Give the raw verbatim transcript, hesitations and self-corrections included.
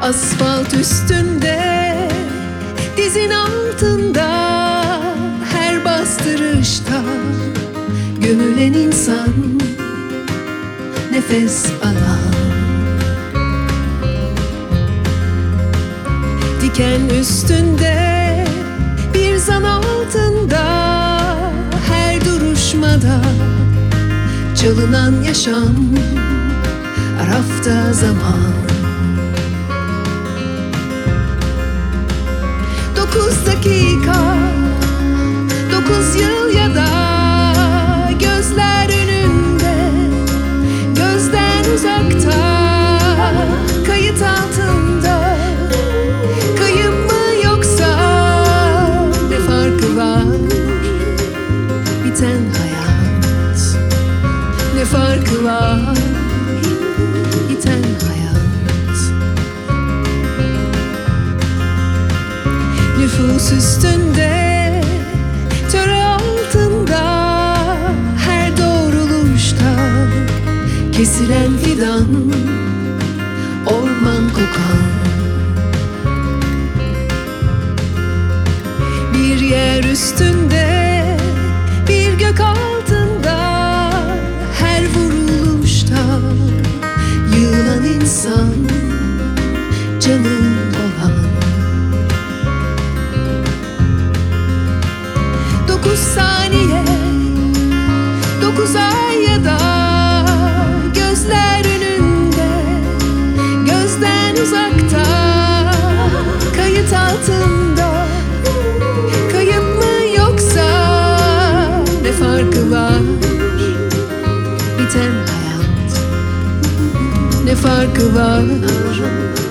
Asfalt üstünde, dizin altında, her bastırışta gömülen insan, nefes alan. Diken üstünde, bir zan altında, her duruşmada çalınan yaşam, arafta zaman. Dokuz dakika, dokuz yıl ya da gözler önünde, gözden uzakta, kayıt altında. Kayıp mı yoksa ne farkı var? Biten hayat, ne farkı var? Biten hayat. Nüfus üstünde, töre altında, her doğruluşta kesilen fidan, orman kokan. Bir yer üstünde, bir gök altında, her vuruluşta yığılan insan, canın olan. Dokuz saniye, dokuz ay ya da gözler önünde, gözden uzakta, kayıt altında. Kayıp mı yoksa ne farkı var? Biten hayat, ne farkı var?